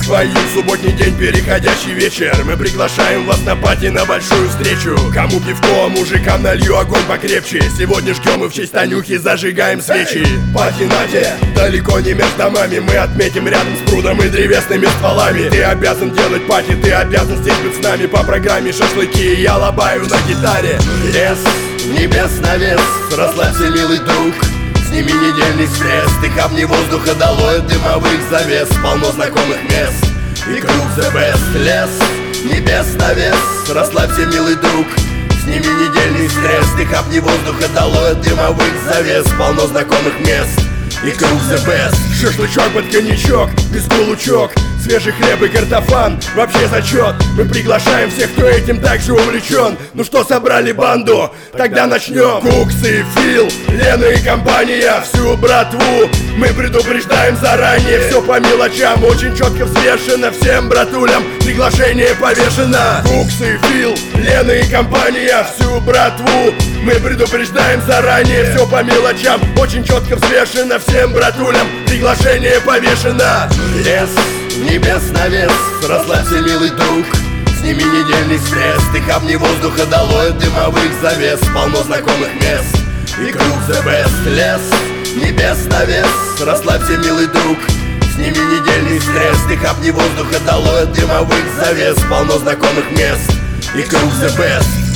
свою. Субботний день, переходящий вечер. Мы приглашаем вас на пати, на большую встречу. Кому пивко, мужикам налью огонь покрепче. Сегодня жгем и в честь Танюхи зажигаем свечи. Пати Надя, далеко не между домами. Мы отметим рядом с прудом и древесными стволами. Ты обязан делать пати, ты обязан здесь быть с нами. По программе шашлыки, я лобаю на гитаре. Лес, небес навес, расслабься, милый друг. Сними недельный стресс, ты хапни воздуха долой от дымовых завес. Полно знакомых мест и круг the best. Лес, небес навес, расслабься, милый друг. Сними недельный стресс, ты хапни воздуха долой от дымовых завес. Полно знакомых мест и круг the best. Шашлычок под коньячок, песку лучок, свежий хлеб и картофан, вообще зачет. Мы приглашаем всех, кто этим также увлечен. Ну что, собрали банду? Тогда начнем. Куксы, Фил, Лена и компания, всю братву мы предупреждаем заранее. Все по мелочам, очень четко взвешено. Всем братулям приглашение повешено. Куксы, Фил, Лена и компания, всю братву мы предупреждаем заранее. Все по мелочам, очень четко взвешено. Всем братулям приглашение повешено. Лес, небес навес, расслабься, милый друг. Сними недельный стресс, ты хапни воздуха долой от дымовых завес. Полно знакомых мест и круг the best. Лес, небес навес, расслабься, милый друг. Сними недельный стресс, ты хапни воздуха долой от дымовых завес. Полно знакомых мест и круг the best.